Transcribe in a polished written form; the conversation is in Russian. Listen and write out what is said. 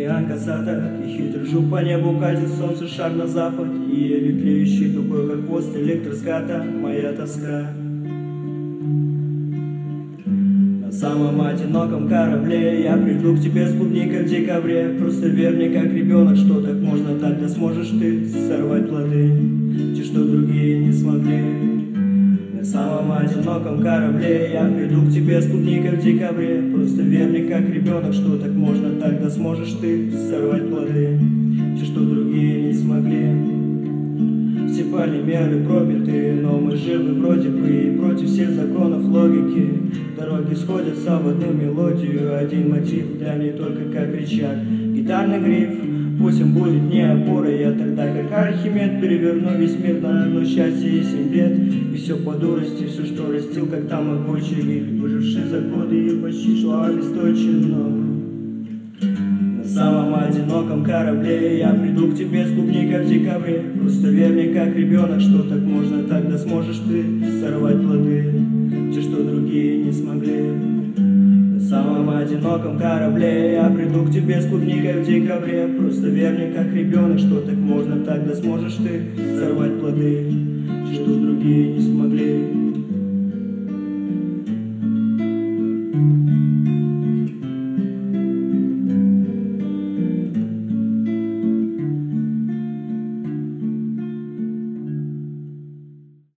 океан касаток, и хитро жук по небу катит солнце шаг на запад, и еле тлеющий тупой, как хвост электроската, моя тоска. На самом одиноком корабле я приду к тебе с клубникой в декабре. Просто верь мне, как ребенок, что так можно, тогда сможешь ты сорвать плоды, те, что другие не смогли. На самом одиноком корабле я приду к тебе с клубникой в декабре. Просто верь мне, как ребенок, что так можно, тогда сможешь ты сорвать плоды, те, что другие не смогли. Все полимеры пробиты, но мы живы вроде бы, и против всех законов логики дороги сходятся в одну мелодию. Один мотив для ней только как рычаг, гитарный гриф, пусть он будет не опорой. Я тогда как Архимед переверну весь мир на одно счастье и 7 лет. И все по дурости, все, что растил, как там обочий гиль, выживший за годы и почти шло обесточено. На самом одиноком корабле я приду к тебе с клубникой в декабре. Просто верь мне, как ребенок, что так можно, тогда сможешь ты сорвать плоды, те, что другие не смогли. На самом одиноком корабле я приду к тебе с клубникой в декабре. Просто верь мне, как ребенок, что так можно, тогда сможешь ты сорвать плоды, те, что другие не смогли.